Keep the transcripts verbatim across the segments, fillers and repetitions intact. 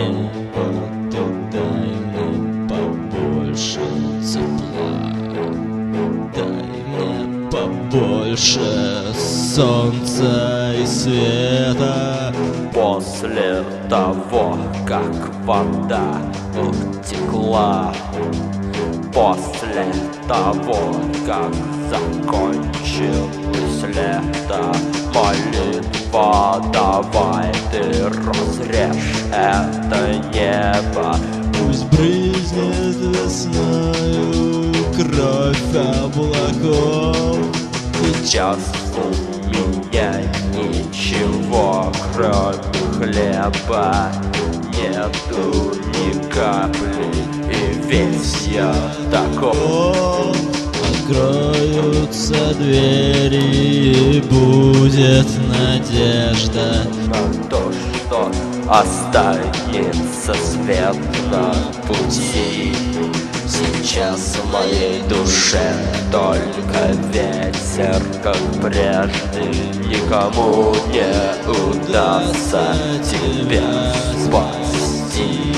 небо, ты дай мне побольше тепла, дай мне побольше солнца и света. После того, как вода утекла, после того, как закончилось лето, молитва, давай ты разрежь это небо. Пусть брызнет весною кровь облаков. Сейчас у меня ничего, кроме хлеба, нету ни капли, и весь я такой. Откроются двери, и будет надежда На то, что останется свет на пути. Сейчас в моей душе только ветер, как прежде. Никому не удастся тебя спасти.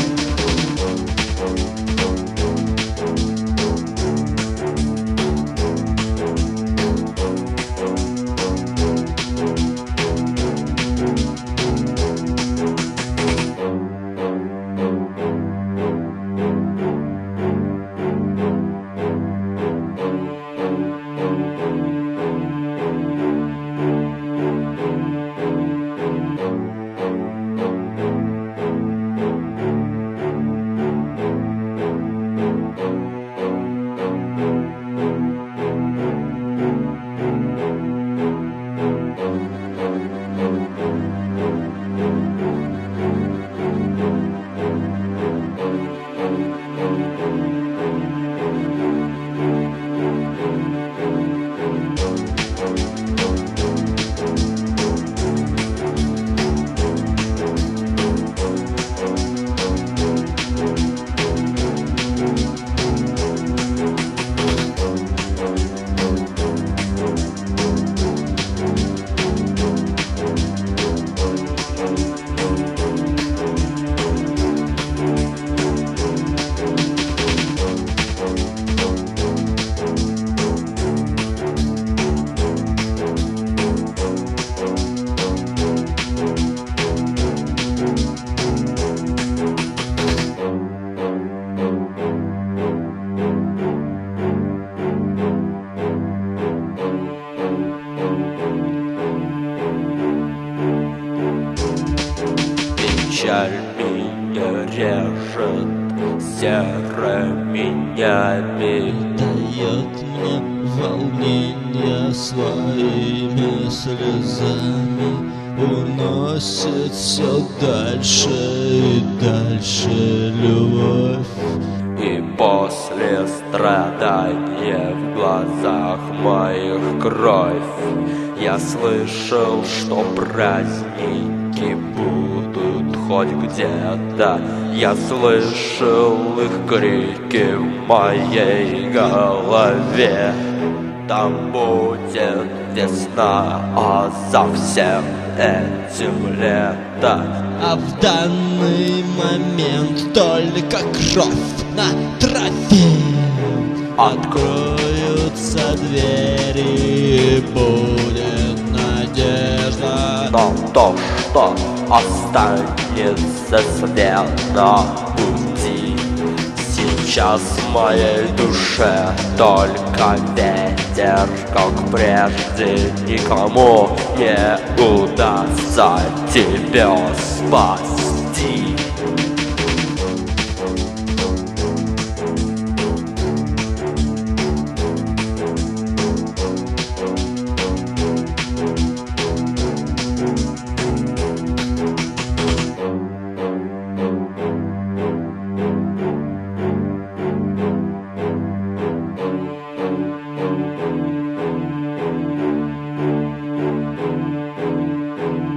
Печаль меня режет серыми днями, дает мне волнение своими слезами, уносит все дальше и дальше любовь. И после страдания в глазах моих кровь я слышал, что праздники будут хоть где-то. Я слышал их крики в моей голове. Там будет весна, а за всем этим лето. А в данный момент только кровь на тропе. Откроются двери, и будет надежда на то, что останется свет на пути. Сейчас в моей душе только ветер, как прежде. Никому не удастся тебя спасти.